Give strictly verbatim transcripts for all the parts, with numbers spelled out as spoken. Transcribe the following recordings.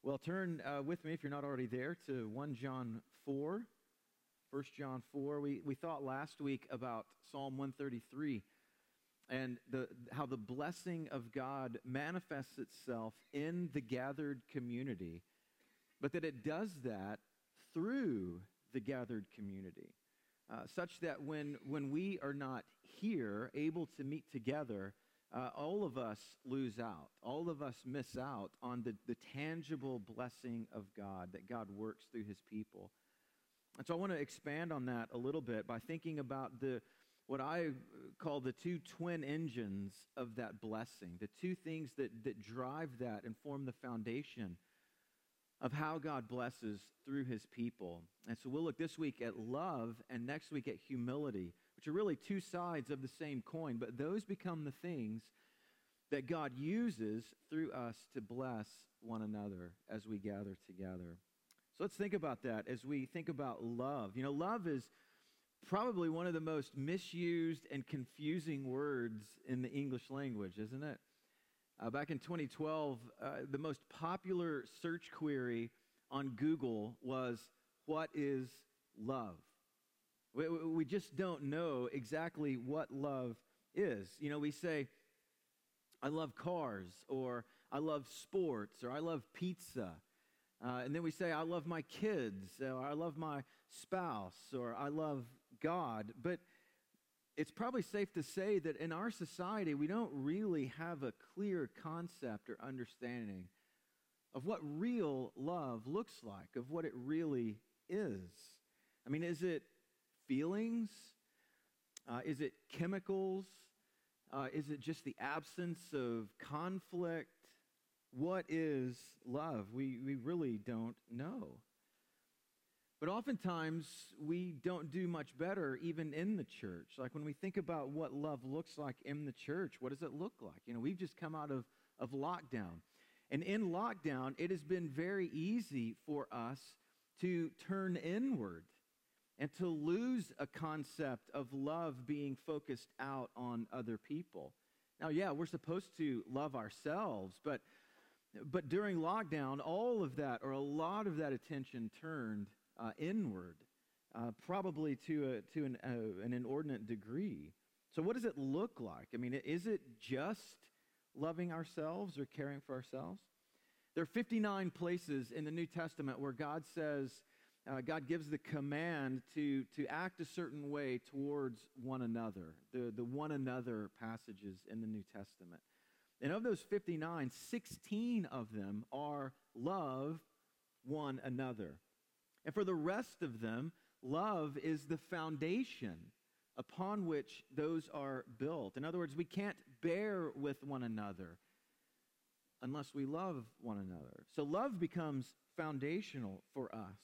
Well, turn uh, with me, if you're not already there, to First John four. First John four. We, we thought last week about Psalm one thirty-three and the, how the blessing of God manifests itself in the gathered community, but that it does that through the gathered community, uh, such that when, when we are not here able to meet together, Uh, all of us lose out. All of us miss out on the, the tangible blessing of God, that God works through his people. And so I want to expand on that a little bit by thinking about the what I call the two twin engines of that blessing, the two things that, that drive that and form the foundation of how God blesses through his people. And so we'll look this week at love and next week at humility, which are really two sides of the same coin, but those become the things that God uses through us to bless one another as we gather together. So let's think about that as we think about love. You know, love is probably one of the most misused and confusing words in the English language, isn't it? Uh, back in twenty twelve, uh, the most popular search query on Google was, "What is love?" We, we just don't know exactly what love is. You know, we say, "I love cars," or "I love sports," or "I love pizza." Uh, and then we say, "I love my kids," or "I love my spouse," or "I love God." But it's probably safe to say that in our society, we don't really have a clear concept or understanding of what real love looks like, of what it really is. I mean, is it feelings? Uh, is it chemicals? Uh, is it just the absence of conflict? What is love? We, we really don't know. But oftentimes, we don't do much better even in the church. Like when we think about what love looks like in the church, what does it look like? You know, we've just come out of, of lockdown. And in lockdown, it has been very easy for us to turn inward and to lose a concept of love being focused out on other people. Now, yeah, we're supposed to love ourselves, but, but during lockdown, all of that, or a lot of that attention turned Uh, inward, uh, probably to a, to an, uh, an inordinate degree. So what does it look like? I mean, is it just loving ourselves or caring for ourselves? There are fifty-nine places in the New Testament where God says, uh, God gives the command to, to act a certain way towards one another, the, the one another passages in the New Testament. And of those fifty-nine, sixteen of them are love one another. And for the rest of them, love is the foundation upon which those are built. In other words, we can't bear with one another unless we love one another. So love becomes foundational for us.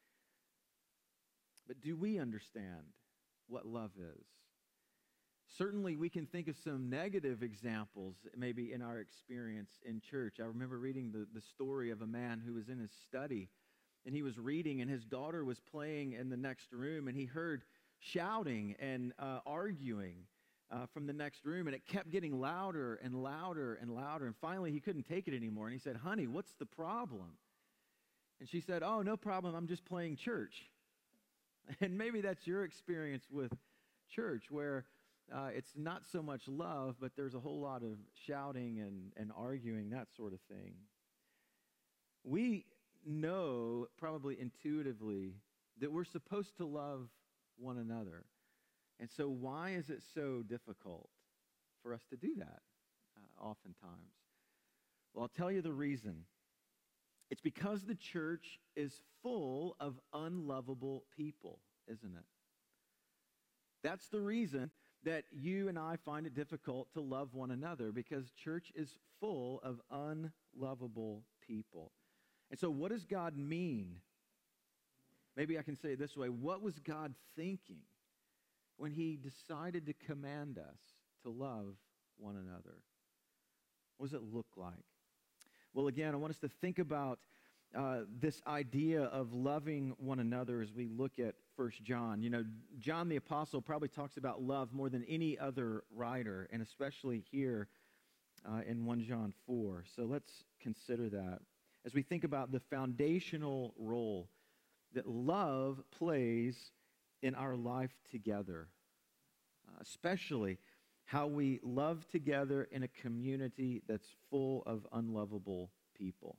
But do we understand what love is? Certainly, we can think of some negative examples maybe in our experience in church. I remember reading the, the story of a man who was in his study, and he was reading, and his daughter was playing in the next room, and he heard shouting and uh, arguing uh, from the next room, and it kept getting louder and louder and louder, and finally he couldn't take it anymore, and he said, "Honey, what's the problem?" And she said, "Oh, no problem, I'm just playing church." And maybe that's your experience with church, where uh, it's not so much love, but there's a whole lot of shouting and, and arguing, that sort of thing. We know probably intuitively that we're supposed to love one another. And so why is it so difficult for us to do that uh, oftentimes? Well, I'll tell you the reason. It's because the church is full of unlovable people, isn't it? That's the reason that you and I find it difficult to love one another, because church is full of unlovable people. And so what does God mean? Maybe I can say it this way. What was God thinking when he decided to command us to love one another? What does it look like? Well, again, I want us to think about uh, this idea of loving one another as we look at First John. You know, John the Apostle probably talks about love more than any other writer, and especially here uh, in First John four. So let's consider that. as we think about the foundational role that love plays in our life together, uh, especially how we love together in a community that's full of unlovable people.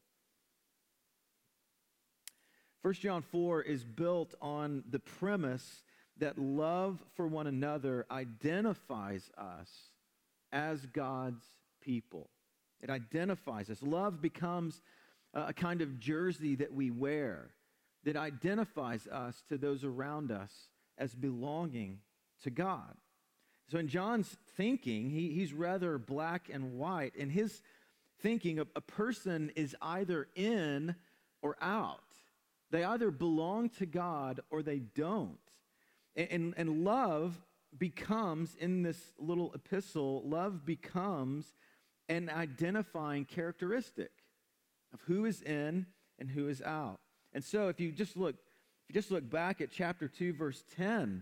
First John four is built on the premise that love for one another identifies us as God's people. It identifies us. Love becomes a kind of jersey that we wear that identifies us to those around us as belonging to God. So in John's thinking, he, he's rather black and white. In his thinking, a, a person is either in or out. They either belong to God or they don't. And, and, and love becomes, in this little epistle, love becomes an identifying characteristic of who is in and who is out. And so if you just look, if you just look back at chapter two, verse ten,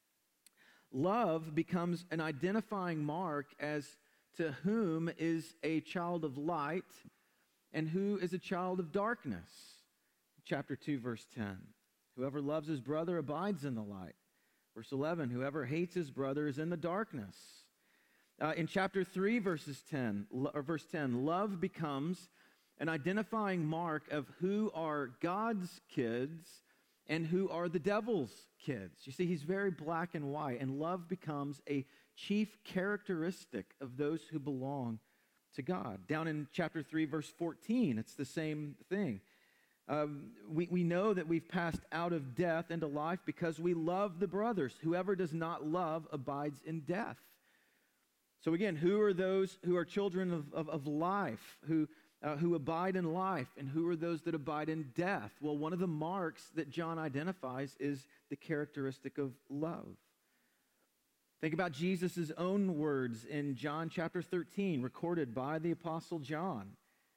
love becomes an identifying mark as to whom is a child of light and who is a child of darkness. Chapter two, verse ten. Whoever loves his brother abides in the light. Verse eleven, whoever hates his brother is in the darkness. Uh, in chapter three, verses ten, or verse ten, love becomes an identifying mark of who are God's kids and who are the devil's kids. You see, he's very black and white, and love becomes a chief characteristic of those who belong to God. Down in chapter three, verse fourteen, it's the same thing. Um, we, we know that we've passed out of death into life because we love the brothers. Whoever does not love abides in death. So again, who are those who are children of, of, of life, who, uh, who abide in life, and who are those that abide in death? Well, one of the marks that John identifies is the characteristic of love. Think about Jesus' own words in John chapter thirteen, recorded by the Apostle John,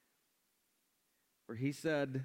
where he said,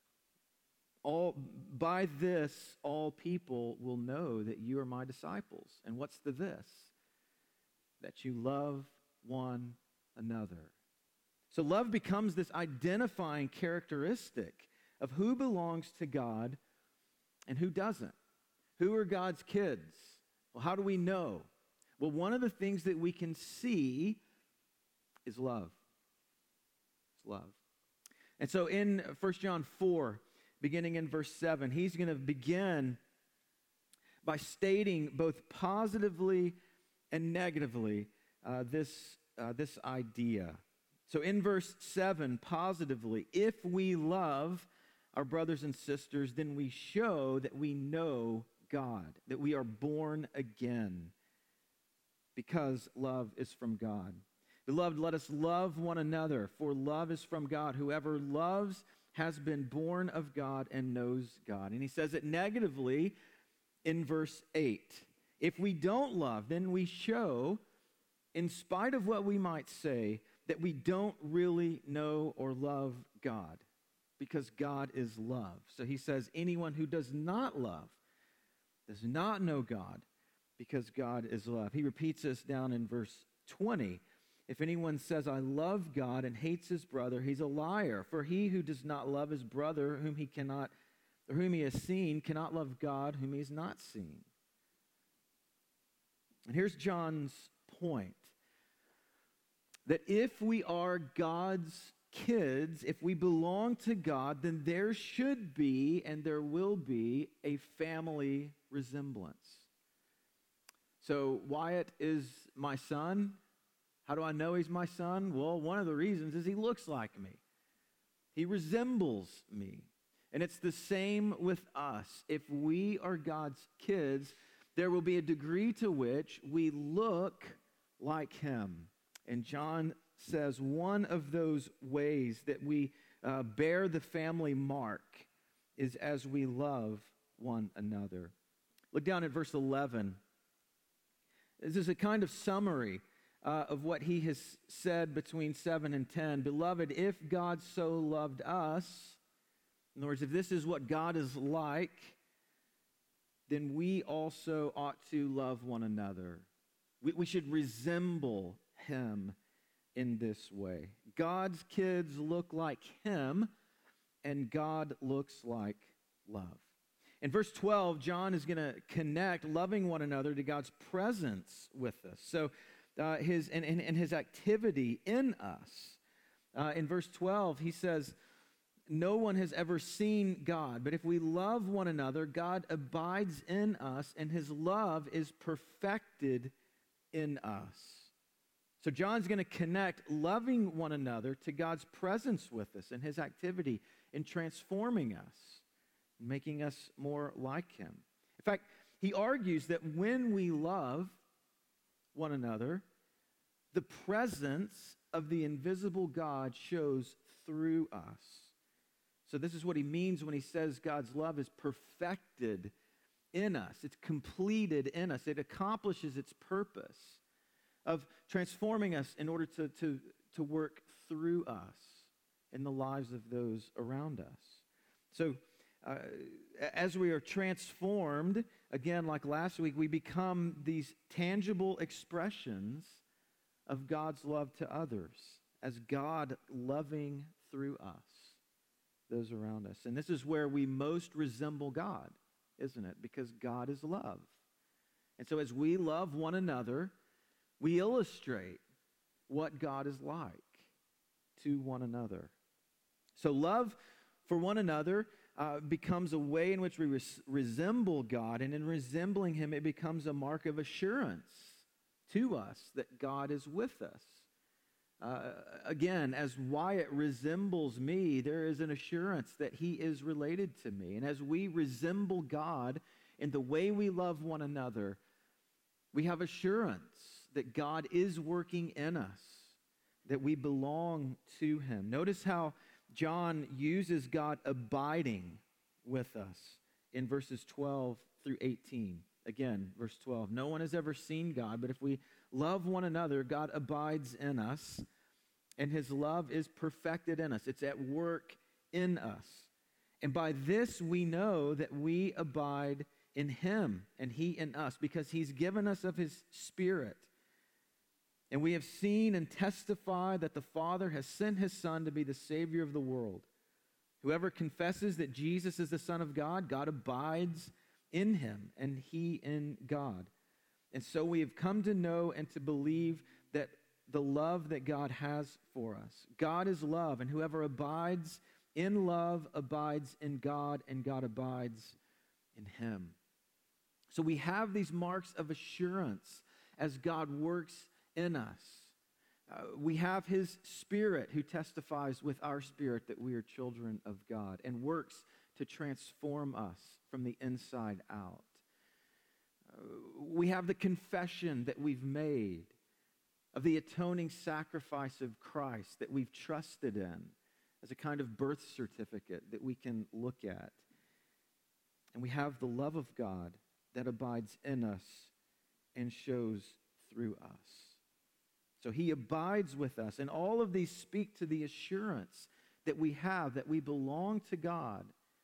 All, by this, all people will know that you are my disciples. And what's the this? That you love one another. So love becomes this identifying characteristic of who belongs to God and who doesn't. Who are God's kids? Well, how do we know? Well, one of the things that we can see is love. It's love. And so in First John four, beginning in verse seven, he's going to begin by stating both positively and negatively uh, this, uh, this idea. So in verse seven, positively, if we love our brothers and sisters, then we show that we know God, that we are born again, because love is from God. Beloved, let us love one another, for love is from God. Whoever loves has been born of God and knows God. And he says it negatively in verse eight. If we don't love, then we show, in spite of what we might say, that we don't really know or love God, because God is love. So he says anyone who does not love does not know God, because God is love. He repeats this down in verse twenty. If anyone says, I love God, and hates his brother, he's a liar. For he who does not love his brother, whom he cannot, or whom he has seen, cannot love God, whom he has not seen. And here's John's point, that if we are God's kids, if we belong to God, then there should be and there will be a family resemblance. So Wyatt is my son. How do I know he's my son? Well, one of the reasons is he looks like me. He resembles me. And it's the same with us. If we are God's kids, there will be a degree to which we look like him. And John says one of those ways that we uh, bear the family mark is as we love one another. Look down at verse eleven. This is a kind of summary uh, of what he has said between seven and ten. Beloved, if God so loved us, in other words, if this is what God is like, then we also ought to love one another. We, we should resemble him in this way. God's kids look like him and God looks like love. In verse twelve, John is going to connect loving one another to God's presence with us. So uh, his and, and, and his activity in us. Uh, in verse twelve, he says, no one has ever seen God, but if we love one another, God abides in us, and his love is perfected in us. So John's going to connect loving one another to God's presence with us and his activity in transforming us, making us more like him. In fact, he argues that when we love one another, the presence of the invisible God shows through us. So this is what he means when he says God's love is perfected in us. It's completed in us. It accomplishes its purpose of transforming us in order to, to, to work through us in the lives of those around us. So uh, as we are transformed, again, like last week, we become these tangible expressions of God's love to others as God loving through us, those around us. And this is where we most resemble God, isn't it? Because God is love. And so as we love one another, we illustrate what God is like to one another. So love for one another uh, becomes a way in which we res- resemble God, and in resembling him, it becomes a mark of assurance to us that God is with us. Uh, again, as Wyatt resembles me, there is an assurance that he is related to me. And as we resemble God in the way we love one another, we have assurance that God is working in us, that we belong to him. Notice how John uses God abiding with us in verses twelve through eighteen. Again, verse twelve, no one has ever seen God, but if we love one another, God abides in us, and his love is perfected in us. It's at work in us. And by this we know that we abide in him and he in us, because he's given us of his Spirit. And we have seen and testified that the Father has sent his Son to be the Savior of the world. Whoever confesses that Jesus is the Son of God, God abides in him and he in God. And so we have come to know and to believe that the love that God has for us. God is love, and whoever abides in love abides in God, and God abides in him. So we have these marks of assurance as God works in us. Uh, we have his Spirit who testifies with our spirit that we are children of God and works to transform us from the inside out. Uh, we have the confession that we've made of the atoning sacrifice of Christ that we've trusted in as a kind of birth certificate that we can look at. And we have the love of God that abides in us and shows through us. So he abides with us, and all of these speak to the assurance that we have that we belong to God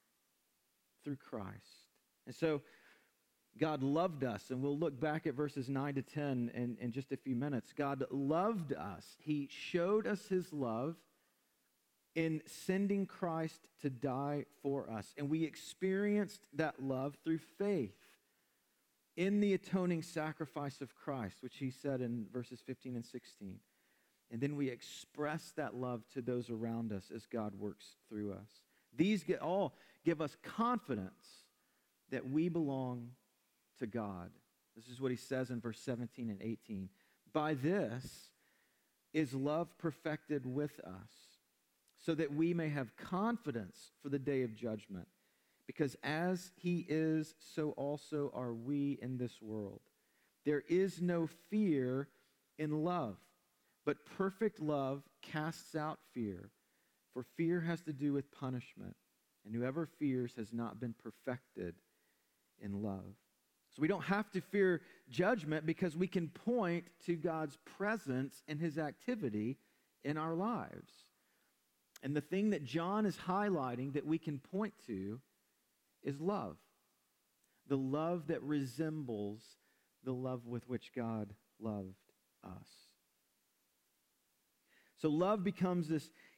through Christ. And so God loved us, and we'll look back at verses nine to ten in, in just a few minutes. God loved us. He showed us his love in sending Christ to die for us. And we experienced that love through faith in the atoning sacrifice of Christ, which he said in verses fifteen and sixteen. And then we express that love to those around us as God works through us. These get, all give us confidence that we belong to God. This is what he says in verse seventeen and eighteen. By this is love perfected with us, so that we may have confidence for the day of judgment. Because as he is, so also are we in this world. There is no fear in love, but perfect love casts out fear, for fear has to do with punishment, and whoever fears has not been perfected in love. So we don't have to fear judgment because we can point to God's presence and his activity in our lives. And the thing that John is highlighting that we can point to is love. The love that resembles the love with which God loved us. So love becomes this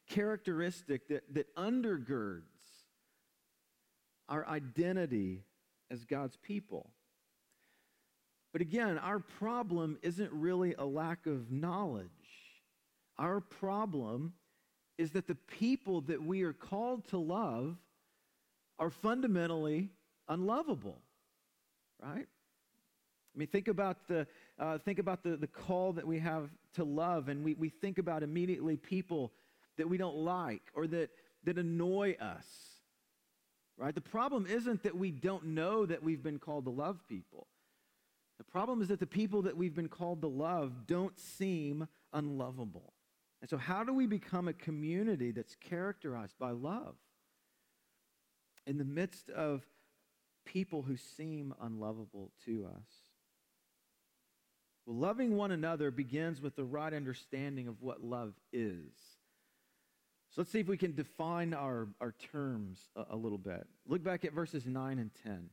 characteristic that, that undergirds our identity as God's people. But again, our problem isn't really a lack of knowledge. Our problem is that the people that we are called to love are fundamentally unlovable, right? I mean, think about the uh, think about the, the call that we have to love, and we, we think about immediately people that we don't like or that, that annoy us, right? The problem isn't that we don't know that we've been called to love people. The problem is that the people that we've been called to love don't seem unlovable. And so how do we become a community that's characterized by love in the midst of people who seem unlovable to us? Well, loving one another begins with the right understanding of what love is. So let's see if we can define our, our terms a, a little bit. Look back at verses nine and ten.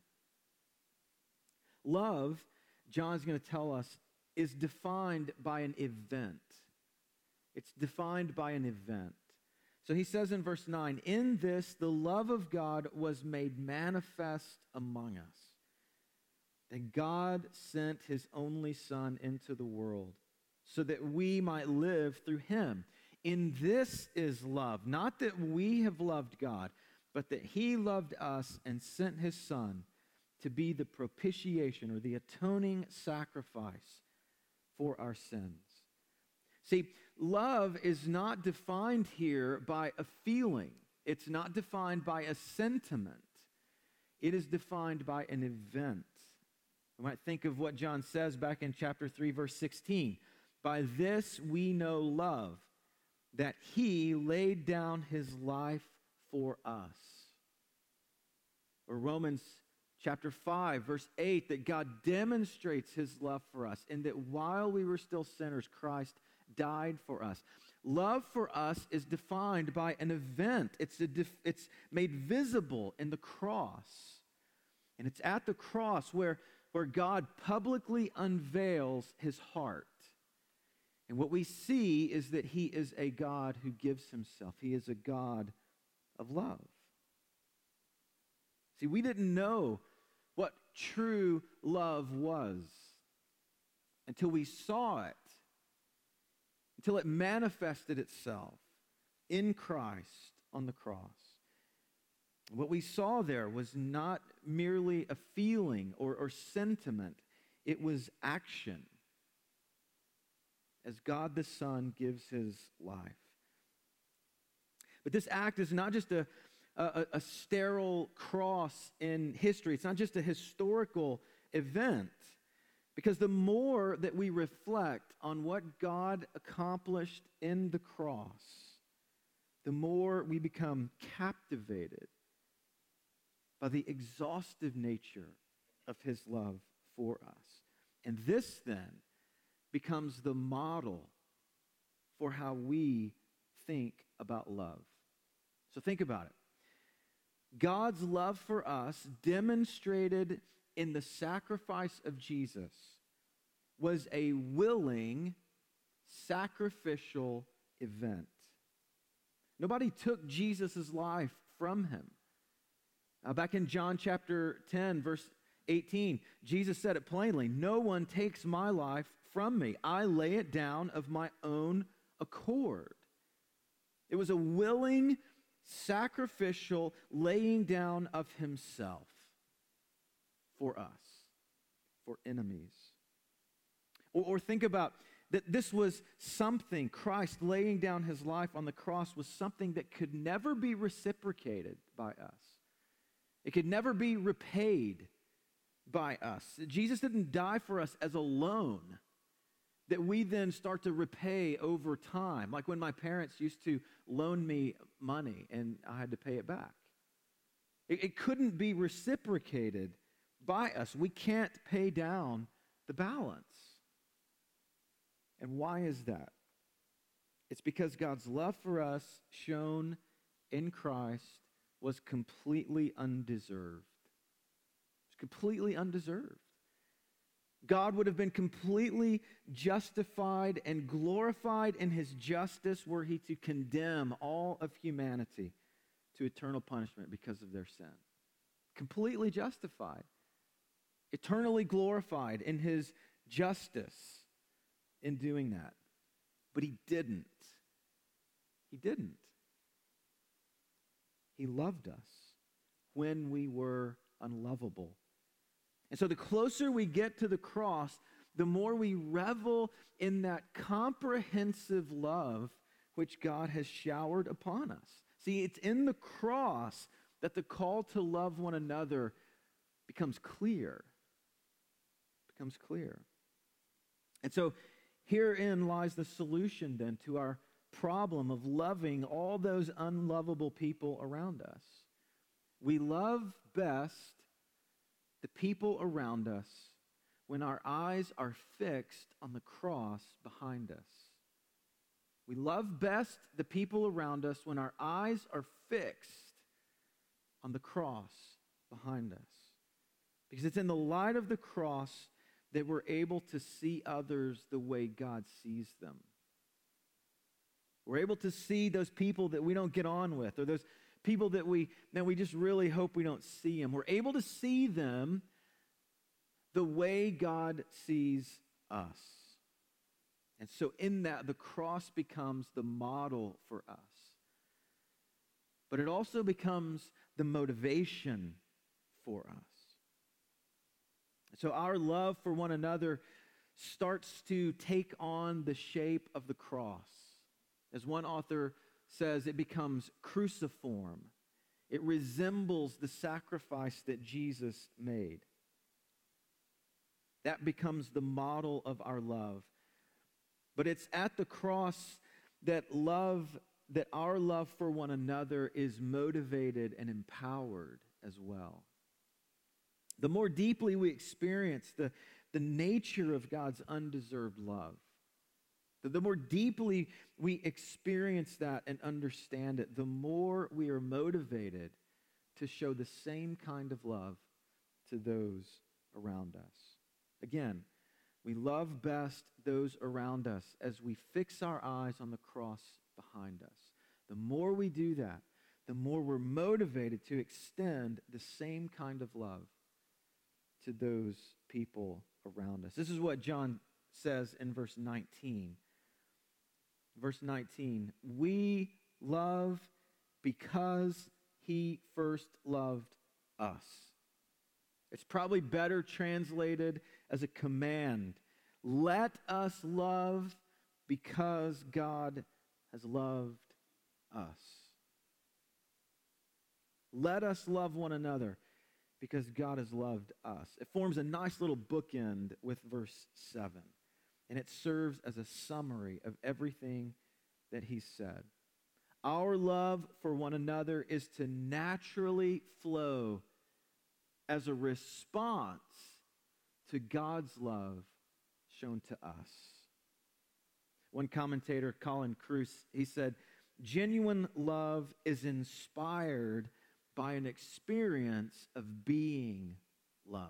Love, John's going to tell us, is defined by an event. It's defined by an event. So he says in verse nine, "In this the love of God was made manifest among us, that God sent his only Son into the world so that we might live through him. In this is love, not that we have loved God, but that he loved us and sent his Son to be the propitiation or the atoning sacrifice for our sins." See, love is not defined here by a feeling. It's not defined by a sentiment. It is defined by an event. We might think of what John says back in chapter three, verse sixteen. "By this we know love, that he laid down his life for us." Or Romans chapter five, verse eight, that God demonstrates his love for us, and that while we were still sinners, Christ died for us. Love for us is defined by an event. It's, a def- it's made visible in the cross. And it's at the cross where, where God publicly unveils his heart. And what we see is that he is a God who gives himself. He is a God of love. See, we didn't know what true love was until we saw it, until it manifested itself in Christ on the cross. What we saw there was not merely a feeling or, or sentiment. It was action as God the Son gives his life. But this act is not just a, a, a sterile cross in history. It's not just a historical event. Because the more that we reflect on what God accomplished in the cross, the more we become captivated by the exhaustive nature of his love for us. And this then becomes the model for how we think about love. So think about it. God's love for us, demonstrated in the sacrifice of Jesus, was a willing, sacrificial event. Nobody took Jesus' life from him. Uh, back in John chapter ten, verse eighteen, Jesus said it plainly, "No one takes my life from me. I lay it down of my own accord." It was a willing, sacrificial laying down of himself for us, for enemies. Or, or think about that this was something, Christ laying down his life on the cross was something that could never be reciprocated by us. It could never be repaid by us. Jesus didn't die for us as a loan that we then start to repay over time. Like when my parents used to loan me money and I had to pay it back. It, it couldn't be reciprocated by us. We can't pay down the balance. And why is that? It's because God's love for us, shown in Christ, was completely undeserved. It's completely undeserved. God would have been completely justified and glorified in his justice were he to condemn all of humanity to eternal punishment because of their sin. Completely justified, eternally glorified in his justice in doing that. But he didn't. He didn't. He loved us when we were unlovable. And so the closer we get to the cross, the more we revel in that comprehensive love which God has showered upon us. See, it's in the cross that the call to love one another becomes clear. Becomes clear. And so herein lies the solution then to our problem of loving all those unlovable people around us. We love best the people around us when our eyes are fixed on the cross behind us. We love best the people around us when our eyes are fixed on the cross behind us. Because it's in the light of the cross that we're able to see others the way God sees them. We're able to see those people that we don't get on with, or those people that we, that we just really hope we don't see them. We're able to see them the way God sees us. And so in that, the cross becomes the model for us. But it also becomes the motivation for us. So our love for one another starts to take on the shape of the cross. As one author says, it becomes cruciform. It resembles the sacrifice that Jesus made. That becomes the model of our love. But it's at the cross that love, that our love for one another is motivated and empowered as well. The more deeply we experience the, the nature of God's undeserved love, the, the more deeply we experience that and understand it, the more we are motivated to show the same kind of love to those around us. Again, we love best those around us as we fix our eyes on the cross behind us. The more we do that, the more we're motivated to extend the same kind of love to those people around us. This is what John says in verse nineteen. Verse nineteen, we love because he first loved us. It's probably better translated as a command. Let us love because God has loved us. Let us love one another because God has loved us. It forms a nice little bookend with verse seven. And it serves as a summary of everything that he said. Our love for one another is to naturally flow as a response to God's love shown to us. One commentator, Colin Kruse, he said, genuine love is inspired by an experience of being loved.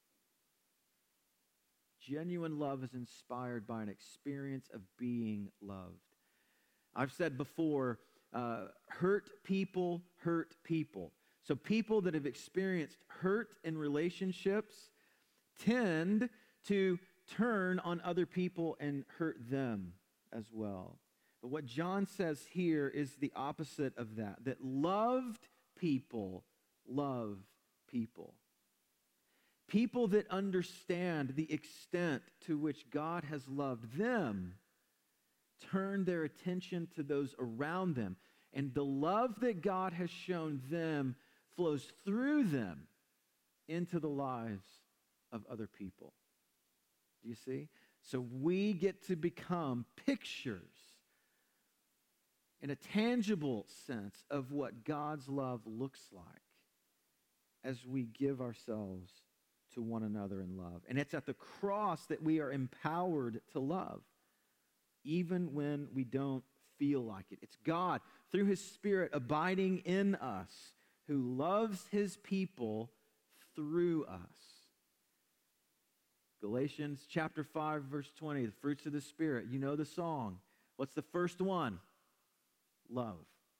Genuine love is inspired by an experience of being loved. I've said before, uh, hurt people hurt people. So people that have experienced hurt in relationships tend to turn on other people and hurt them as well. But what John says here is the opposite of that, that loved people love people. People that understand the extent to which God has loved them turn their attention to those around them. And the love that God has shown them flows through them into the lives of other people. Do you see? So we get to become pictures in a tangible sense of what God's love looks like as we give ourselves to one another in love. And it's at the cross that we are empowered to love, even when we don't feel like it. It's God, through his Spirit abiding in us, who loves his people through us. Galatians chapter five, verse twenty, the fruits of the Spirit. You know the song. What's the first one? Love.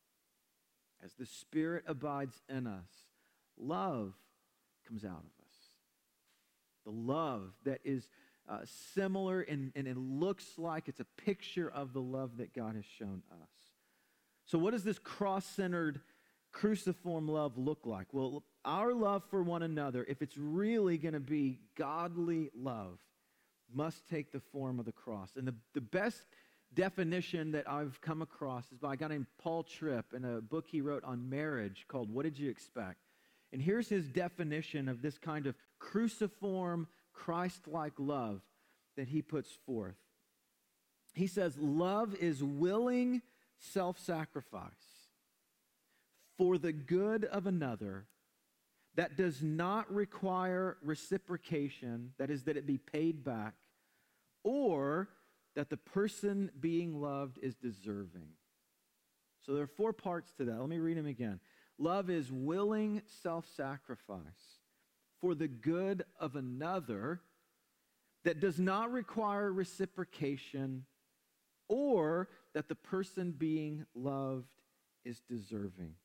As the Spirit abides in us, love comes out of us. The love that is uh, similar and, and it looks like it's a picture of the love that God has shown us. So what does this cross-centered cruciform love look like? Well, our love for one another, if it's really going to be godly love, must take the form of the cross. And the, the best definition that I've come across is by a guy named Paul Tripp in a book he wrote on marriage called What Did You Expect? And here's his definition of this kind of cruciform, Christ-like love that he puts forth. He says, love is willing self-sacrifice for the good of another that does not require reciprocation, that is, that it be paid back, or that the person being loved is deserving. So there are four parts to that. Let me read them again. Love is willing self-sacrifice for the good of another that does not require reciprocation, or that the person being loved is deserving.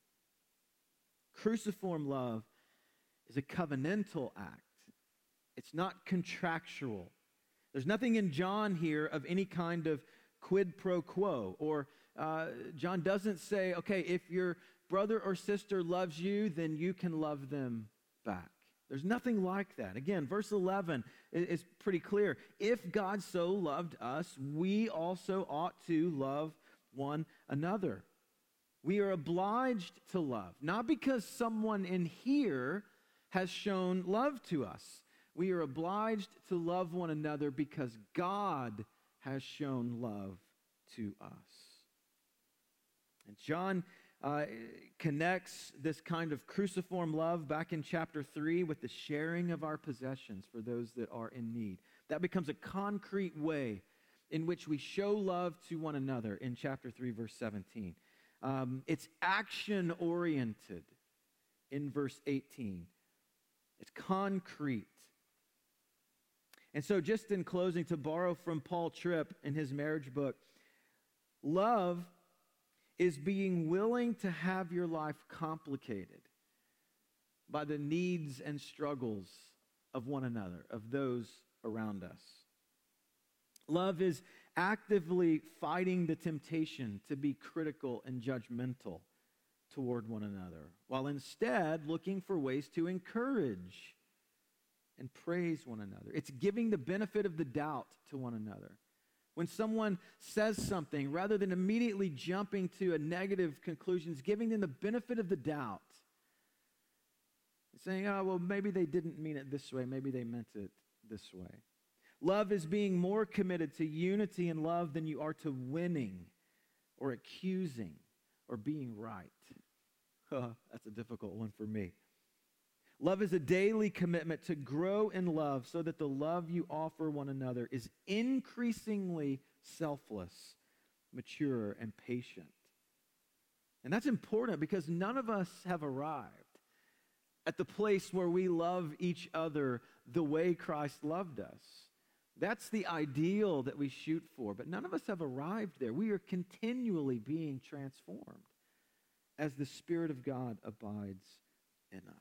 Cruciform love is a covenantal act. It's not contractual. There's nothing in John here of any kind of quid pro quo, or uh, John doesn't say, okay, if your brother or sister loves you, then you can love them back. There's nothing like that. Again, verse eleven is pretty clear. If God so loved us, we also ought to love one another. We are obliged to love, not because someone in here has shown love to us. We are obliged to love one another because God has shown love to us. And John uh, connects this kind of cruciform love back in chapter three with the sharing of our possessions for those that are in need. That becomes a concrete way in which we show love to one another in chapter three, verse seventeen. Um, it's action-oriented in verse eighteen. It's concrete. And so just in closing, to borrow from Paul Tripp in his marriage book, love is being willing to have your life complicated by the needs and struggles of one another, of those around us. Love is actively fighting the temptation to be critical and judgmental toward one another, while instead looking for ways to encourage and praise one another. It's giving the benefit of the doubt to one another. When someone says something, rather than immediately jumping to a negative conclusion, it's giving them the benefit of the doubt. It's saying, oh, well, maybe they didn't mean it this way. Maybe they meant it this way. Love is being more committed to unity and love than you are to winning or accusing or being right. That's a difficult one for me. Love is a daily commitment to grow in love so that the love you offer one another is increasingly selfless, mature, and patient. And that's important because none of us have arrived at the place where we love each other the way Christ loved us. That's the ideal that we shoot for, but none of us have arrived there. We are continually being transformed as the Spirit of God abides in us.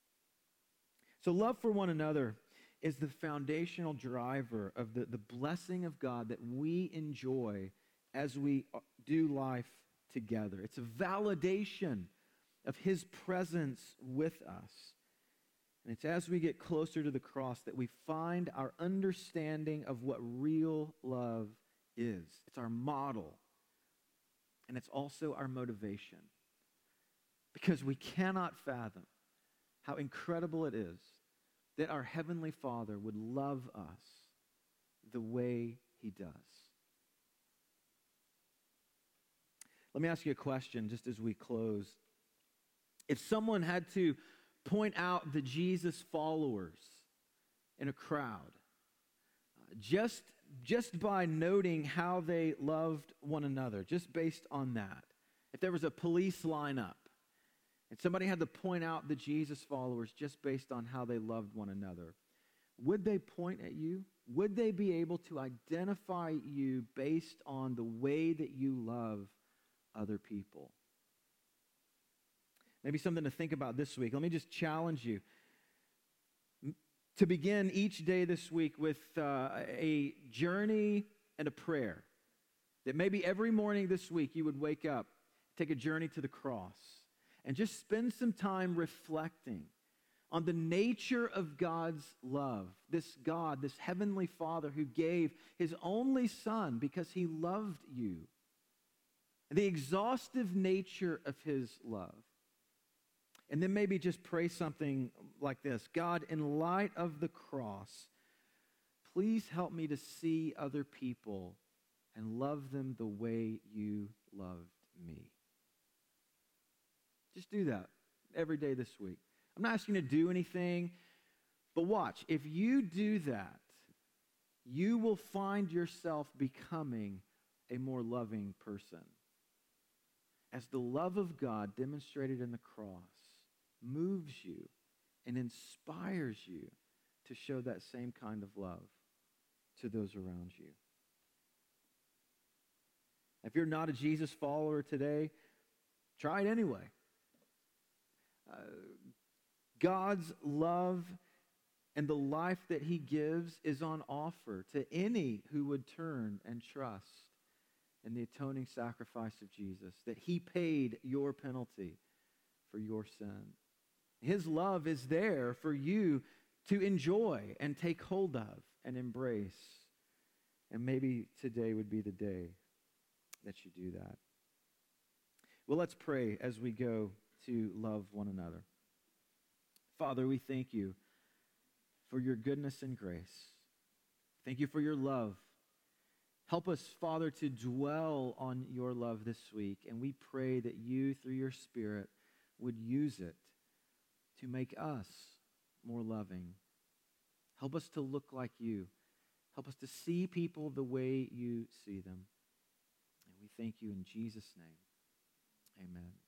So love for one another is the foundational driver of the, the blessing of God that we enjoy as we do life together. It's a validation of His presence with us. And it's as we get closer to the cross that we find our understanding of what real love is. It's our model. And it's also our motivation. Because we cannot fathom how incredible it is that our Heavenly Father would love us the way He does. Let me ask you a question just as we close. If someone had to point out the Jesus followers in a crowd, uh, just, just by noting how they loved one another, just based on that, if there was a police lineup, and somebody had to point out the Jesus followers just based on how they loved one another, would they point at you? Would they be able to identify you based on the way that you love other people? Maybe something to think about this week. Let me just challenge you to begin each day this week with uh, a journey and a prayer. That maybe every morning this week you would wake up, take a journey to the cross, and just spend some time reflecting on the nature of God's love. This God, this heavenly Father who gave his only Son because he loved you. The exhaustive nature of his love. And then maybe just pray something like this. God, in light of the cross, please help me to see other people and love them the way you loved me. Just do that every day this week. I'm not asking you to do anything, but watch. If you do that, you will find yourself becoming a more loving person. As the love of God demonstrated in the cross moves you and inspires you to show that same kind of love to those around you. If you're not a Jesus follower today, try it anyway. Uh, God's love and the life that he gives is on offer to any who would turn and trust in the atoning sacrifice of Jesus, that he paid your penalty for your sin. His love is there for you to enjoy and take hold of and embrace. And maybe today would be the day that you do that. Well, let's pray as we go to love one another. Father, we thank you for your goodness and grace. Thank you for your love. Help us, Father, to dwell on your love this week, and we pray that you, through your Spirit, would use it to make us more loving. Help us to look like you. Help us to see people the way you see them. And we thank you in Jesus' name. Amen.